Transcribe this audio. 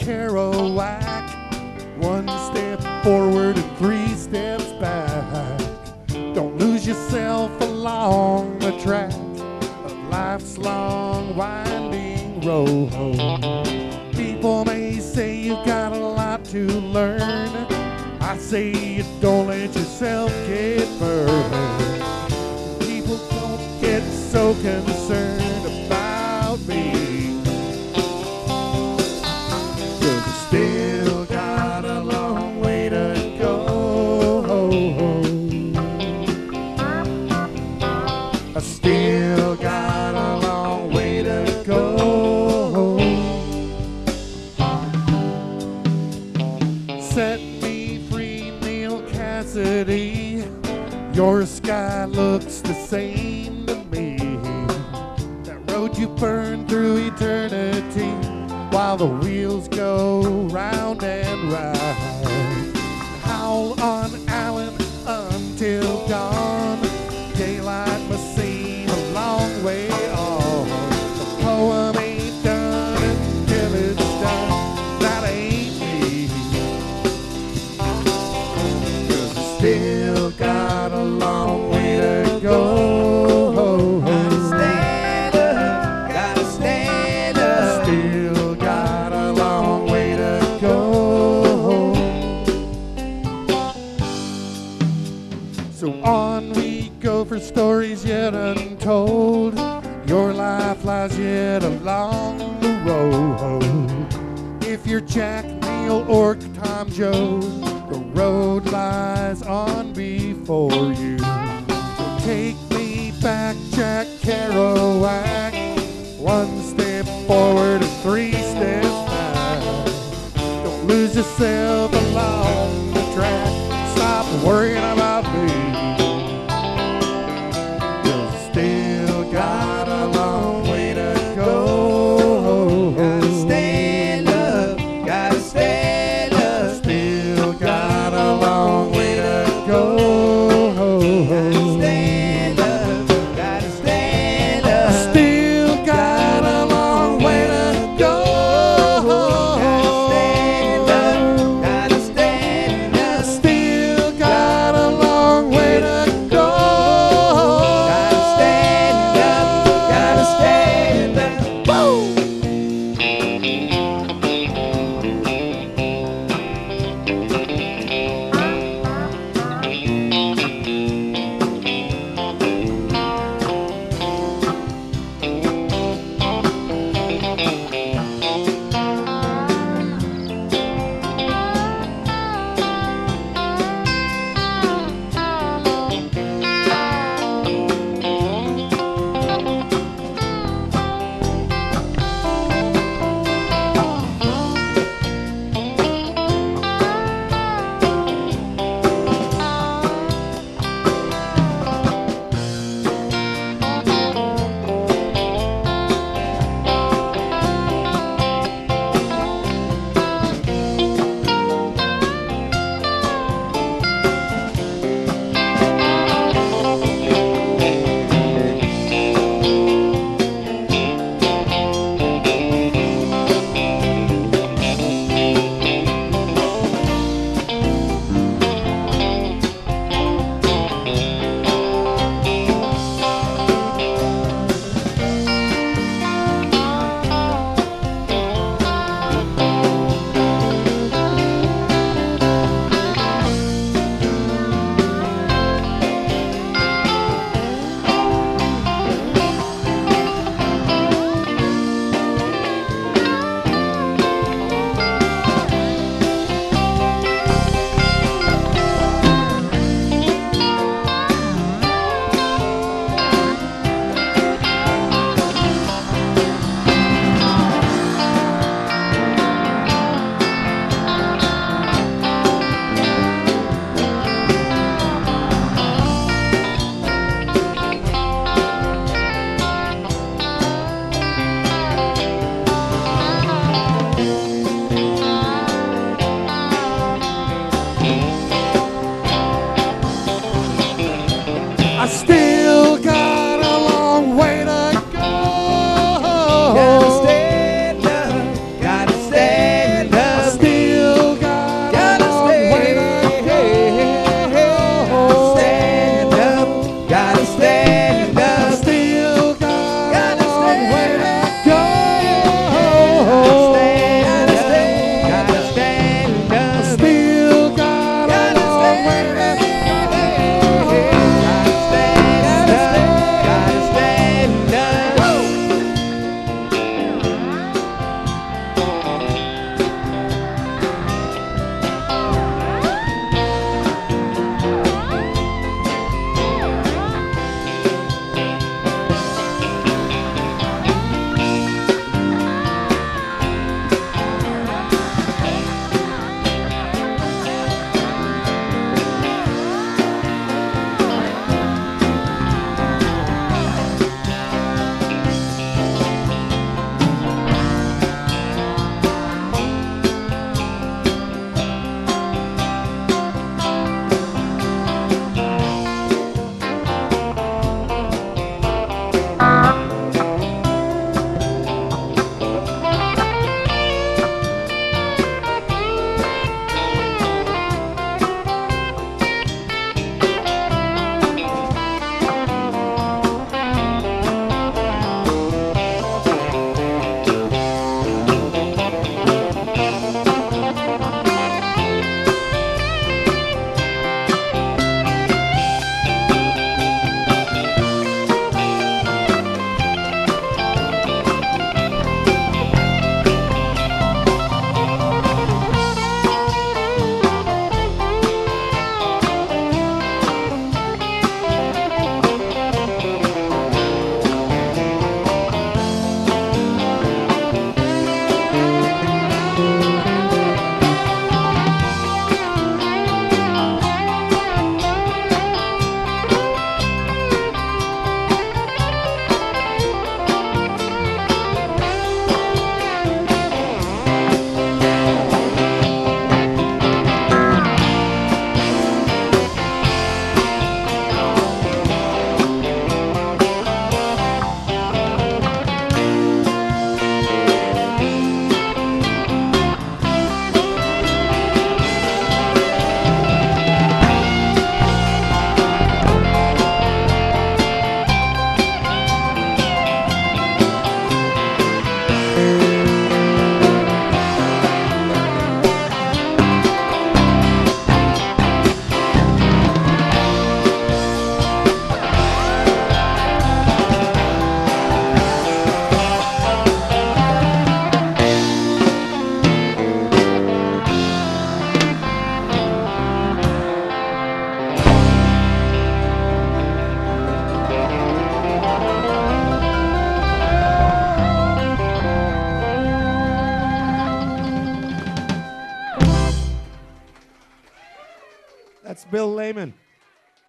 Kerouac. 1 step forward and 3 steps back. Don't lose yourself along the track of life's long winding road. People may say you've got a lot to learn. I say you don't let yourself get burned. People don't get so concerned about me, 'cause I still got a long way to go. I still got a long way to go. Set me free, Neil Cassidy. Your sky looks the same to me. That road you burn through eternity while the wheels go round and round. Howl on Allen until dawn. Daylight must seem a long way off. The poem ain't done until it's done. That ain't me, 'cause I still got a long way to go. Gotta stand up, gotta stand up. Still got a long way to go. So on we go for stories yet untold. Your life lies yet along the road. If you're Jack, Neil, or Tom Jones, the road lies on before you. So take me back, Jack Kerouac. 1 step forward and 3 steps back. Don't lose yourself along the track. Stop worrying about me, 'cause I still got a long way to go. Gotta stand up, gotta stand up. Still got a long way to go. Gotta stand up, gotta stand up. Still got a long way to go. Gotta stand up, gotta stand up. Still got a long way to go. Gotta stand up, gotta stand up. Woo! Gotta stand up, gotta stand up. Bill Lehman.